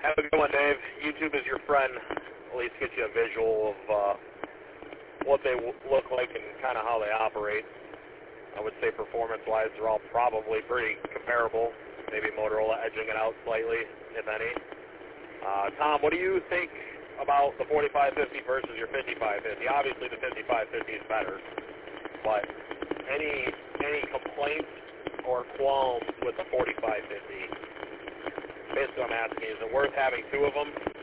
Have a good one, Dave. YouTube is your friend. At least get you a visual of what they look like and kind of how they operate. I would say performance-wise, they're all probably pretty comparable. Maybe Motorola edging it out slightly, if any. Tom, what do you think about the 4550 versus your 5550? Obviously, the 5550 is better, but any complaints or qualms with the 4550? Basically, I'm asking, is it worth having two of them?